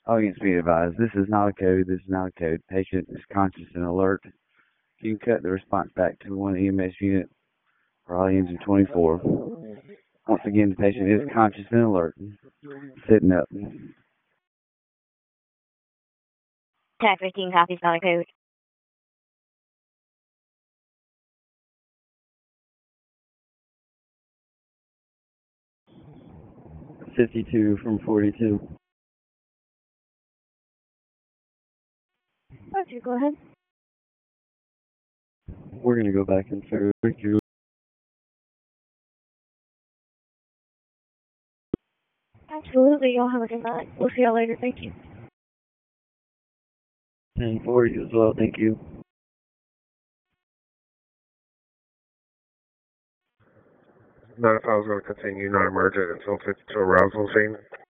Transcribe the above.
Audience being advised, this is not a code. This is not a code. Patient is conscious and alert. You can cut the response back to one EMS unit for audience of 24. Once again, the patient is conscious and alert. Sitting up. Tag 15 copies, not a code. $52 from 42. Okay, go ahead. We're going to go back and through. Absolutely, y'all have a good night. We'll see y'all later. Thank you. 1040 as well, thank you. Not if I was going to continue non-emergent until arousal scene.